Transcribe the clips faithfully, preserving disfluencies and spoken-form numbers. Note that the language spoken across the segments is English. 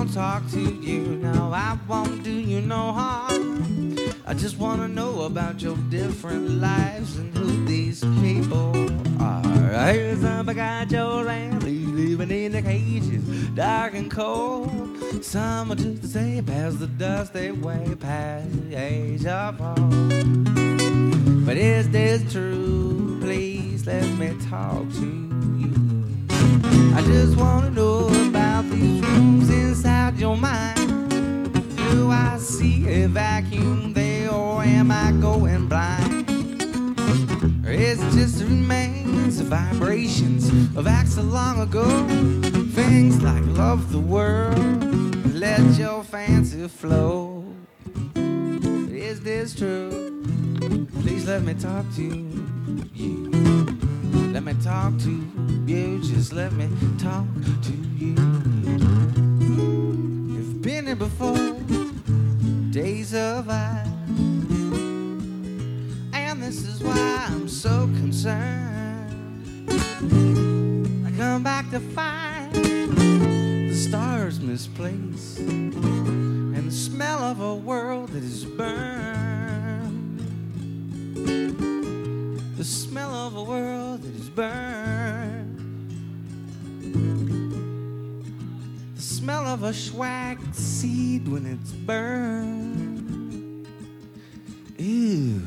won't talk to you, no, I won't do you no harm. I just wanna know about your different lives and who these people are. Here's some got your family living in the cages, dark and cold. Some are just the same as the dust they way past the age of old. But is this true? Please let me talk to you. I just wanna know about these rooms inside your mind. Do I see a vacuum there, or am I going blind? Or is it just the remains of vibrations of acts so long ago? Things like love the world, let your fancy flow. Is this true? Please let me talk to you. Let me talk to you. Just let me talk to you. You've been here before, days of old, and this is why I'm so concerned. I come back to find the stars misplaced and the smell of a world that is burned. The smell of a world that is burned. The smell of a swag seed when it's burned. Ew.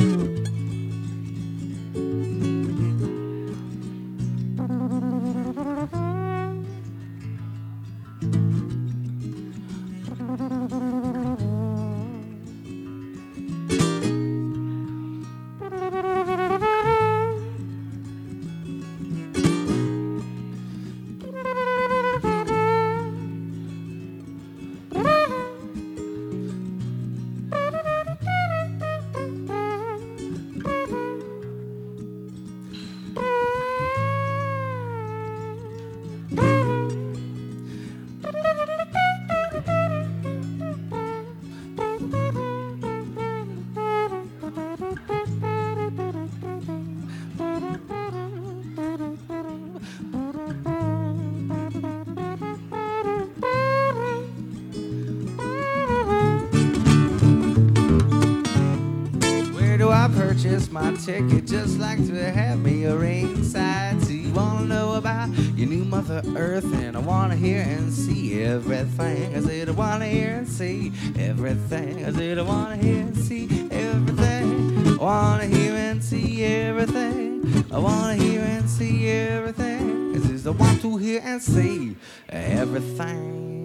Purchase my ticket, just like to have me a ringside seat. You wanna know about your new Mother Earth, and I wanna hear and see everything. I said I wanna hear and see everything. I said I wanna hear and see everything. I wanna hear and see everything. I wanna hear and see everything. I said I want to hear and see everything.